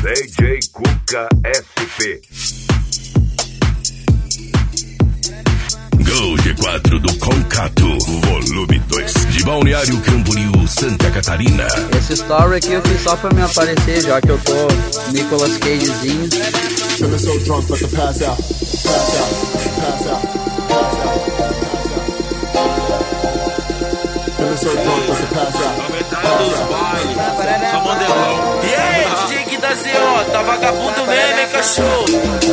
DJ Cuca SP. Gol G4 do Concato, volume 2, de Balneário Camboriú, Santa Catarina. Esse story aqui eu fiz só pra me aparecer, já que eu tô Nicolas Cagezinho. Feeling so drunk, but to pass out, pass out, pass out, pass out, feeling so drunk, but to pass out. Só modelão. E aí, DJ que da CO, tá vagabundo mesmo, hein, cachorro?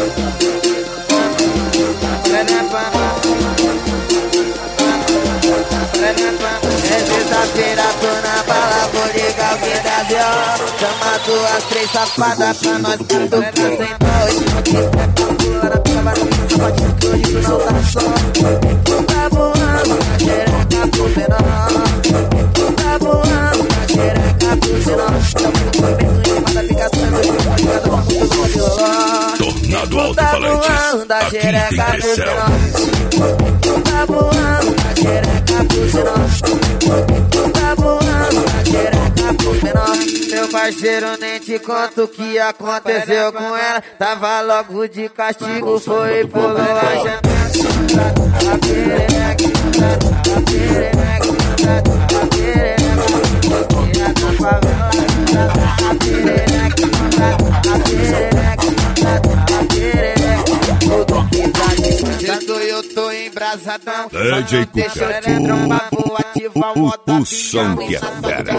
É sexta-feira, tô na bala, vou ligar o que da Z.O. Chama duas, três safadas pra nós canto pra sentar. Hoje não tem tempo, pula na pila, vai no fim, sapatinho que hoje tu não tá só. Tu tá voando na xereca pro menor. Tu tá voando na xereca pro menor. Tá muito bem, tu manda ficar sendo de uma cada uma muito bom de loló. Tornado Alto-Falantes, aqui tem pressão. Tu tá voando na xereca pro menor. Tu tá voando na xereca pro menor. Meu parceiro, nem te conto o que aconteceu com ela. Tava logo de castigo, foi e pulou a janela. A perereca, a perereca, a perereca, na favela. A perereca, a perereca, a perereca, tudo que tá dentro. Eu tô embrasadão. DJ Cuca, o som que é fera.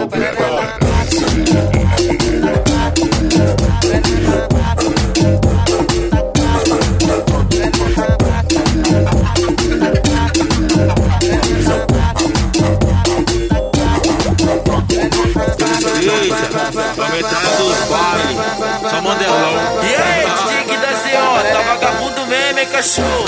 Comentário dos bares, só modelão. E aí, DJ que da CO, tá vagabundo mesmo, hein, cachorro?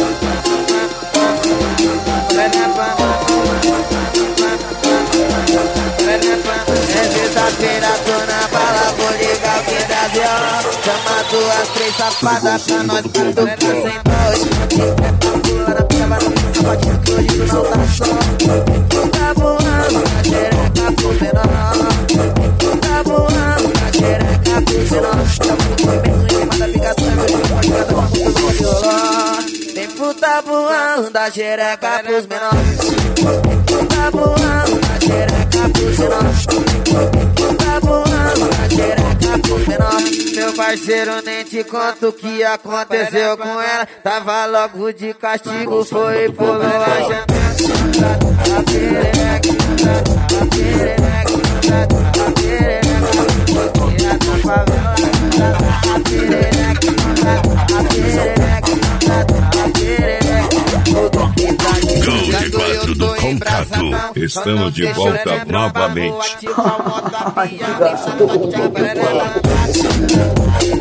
É sexta-feira, tô na bala, vou ligar o que da Z.O. Chama duas, três safadas pra nós canto pra sentar. Hoje não tem tempo, pula na pila, vai no fim, sapatinho que hoje tu não tá só. Tu tá voando na xereca pro menor. Tu tá voando na xereca pro menor. Tá muito bem, tu manda ficar sendo de uma cada uma muito bom de loló. Vem puta voando da xereca pros menores. Tu tá voando na xereca pros menores. Tu tá voando na xereca pros menores. Meu parceiro, nem te conto o que aconteceu com ela. Tava logo de castigo, foi e pulou a janela. A perereca, a perereca, a perereca, na favela. A perereca, a perereca, a perereca, tudo que tá dentro. Gol G4 do Concato, estamos de volta novamente.